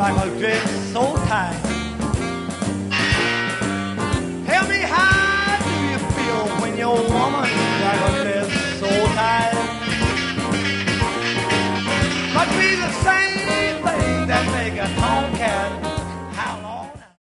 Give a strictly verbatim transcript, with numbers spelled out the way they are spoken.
like a dress so tight. Tell me, how do you feel when your woman like a dress so tight? Must be the same